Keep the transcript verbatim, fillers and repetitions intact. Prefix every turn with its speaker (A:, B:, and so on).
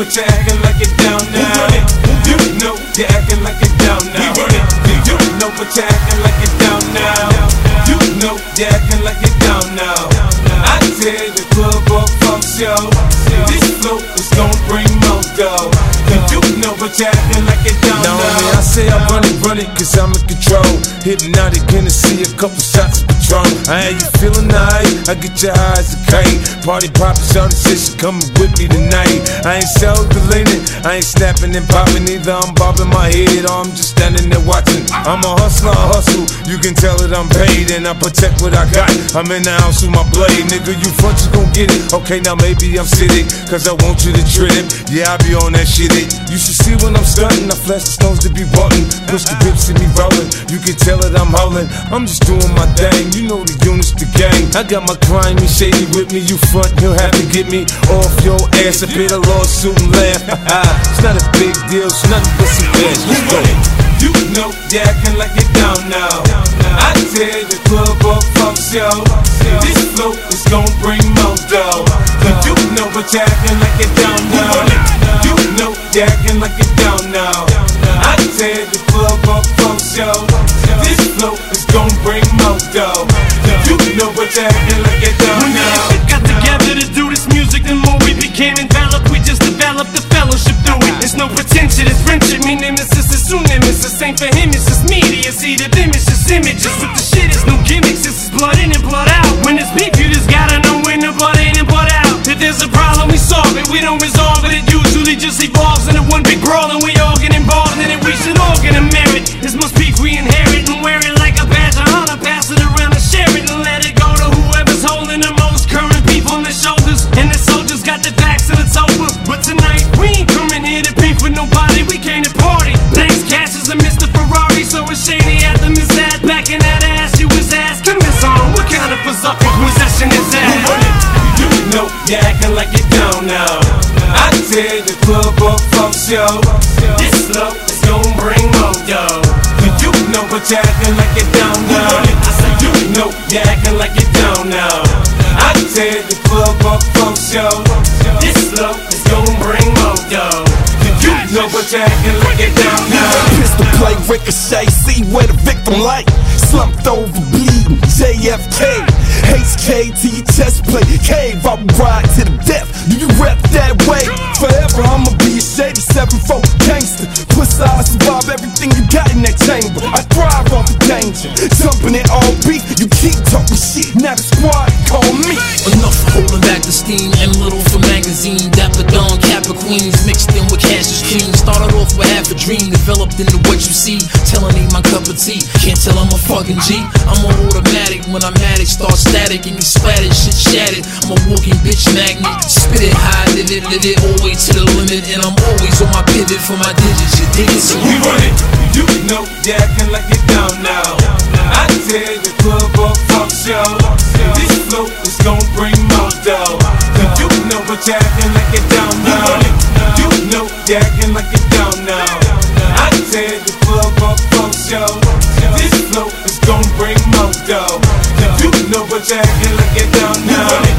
A: but you're acting like it down now. You know you're acting like it down now. You know but you're acting like it down now. You know you're acting like it down now. I tell the club up from show, this flow is gon' bring more dough. You know but you're acting like it down now.
B: Now I say I run it, run it, cause I'm in control. Hypnotic Hennessy, a couple shots of Patron. I had you feeling nice, I get your eyes a kite. Party poppin', shawty said she coming with me tonight. I ain't self-deleting, I ain't snapping and popping either. I'm bobbing my head or I'm just standing there watching. I'm a hustler, I hustle, you can tell that I'm paid. And I protect what I got, I'm in the house with my blade. Nigga, you front, you gon' get it. Okay, now maybe I'm sitting, cause I want you to trip. Yeah, I be on that shit it. You should see when I'm stunting, I flash the stones to be button. Push the whips in me rolling, you can tell that I'm howling. I'm just doing my thing, you know the units, the gang. I got my crime and shady with me, you front, you'll have to get me off your ass. I pay the lawsuit and laugh. It's not a big deal, it's nothing but some cash. Let's go.
A: You know you're acting like it down now. I tell the club up from show, this flow is gon' bring more dough. You know but you're acting like it down now. You know you're acting like it down now. I tell the club up from show, this flow is gon' bring more dough. You know but you're acting like it down now.
C: When we got together to do this music, the more we became enveloped, we just developed the fellowship through it. There's no pretension, it's friendship, me nemesis is soon nemesis. Ain't for him, it's just media, see the them, it's just images. With the shit, it's no gimmicks, this is blood in and blood out. When it's beef, you just gotta know when the blood in and blood out. If there's a problem, we solve it, we don't resolve it. It usually just evolves into one big brawl, and we all get involved in it. We should all get a merit. This must beef we inherit and wear it like a badge of honor. Pass it around and share it and let it go to whoever's holding the most current beef on their shoulders. And the soldiers got their backs and it's over. But tonight we ain't coming here to beef with nobody. We came to party. Thanks, Cash is a Mister Ferrari, so it's shady at the Miss Ad. Back in that ass, you was asking this on. What kind of berserk possession is that?
A: You know you're acting like it down now. I tell the club up from show, this flow is gon' bring more dough. You know but you're acting like it down now. I said you know you're acting like it down now. I tell the club up from show, this flow is gon' bring more dough. You know but you're acting like it down now.
D: Pistol play, ricochet, see where the victim like. Slumped over, bleeding, J F K. H K to your chest plate, cave, I will ride to the death. Do you rep that way? Forever I'ma be a shady seven four gangster. Plus I survive everything you got in that chamber. I thrive off the danger, jumping in all beat. You keep talking shit, now the squad call me.
E: Enough holding back the steam, M little for magazine. Dapper Dawn, Kappa Queens, mixed in with Cassius Cream. Started off with half a dream, developed into what you see. Telling ain't my cup of tea, can't tell I'm a fucking G. I'm on automatic, when I'm at it, start static and get splattered, shit shattered. I'm a walking bitch magnet, spit it high, live it, live it, all way to the limit. And I'm always on my pivot for my digits, you dig it? So
A: we run it, you know you're acting like it down now. I tell the club up from show, this flow is gon' bring more dough. You know but you're acting like it down now. You know you're acting like it down now. I tell the club up from show, this flow is gon' bring more dough. You know but you're acting like it down now.